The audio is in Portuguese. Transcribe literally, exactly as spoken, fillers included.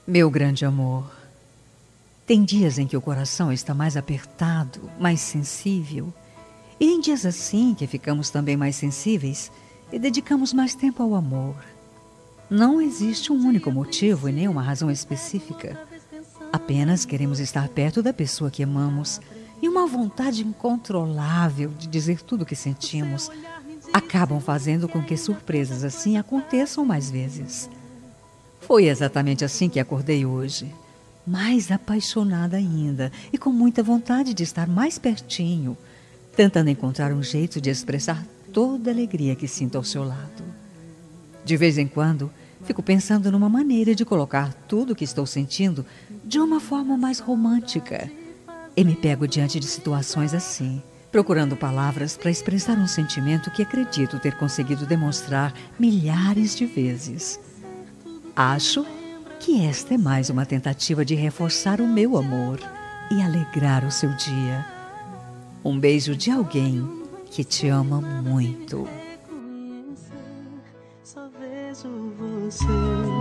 Meu grande amor, tem dias em que o coração está mais apertado, mais sensível, e em dias assim que ficamos também mais sensíveis e dedicamos mais tempo ao amor. Não existe um único motivo e nem uma razão específica. Apenas queremos estar perto da pessoa que amamos e uma vontade incontrolável de dizer tudo o que sentimos acabam fazendo com que surpresas assim aconteçam mais vezes. Foi exatamente assim que acordei hoje, mais apaixonada ainda e com muita vontade de estar mais pertinho, tentando encontrar um jeito de expressar toda a alegria que sinto ao seu lado. De vez em quando, fico pensando numa maneira de colocar tudo o que estou sentindo de uma forma mais romântica. E me pego diante de situações assim, procurando palavras para expressar um sentimento que acredito ter conseguido demonstrar milhares de vezes. Acho que esta é mais uma tentativa de reforçar o meu amor e alegrar o seu dia. Um beijo de alguém que te ama muito. Só vejo você.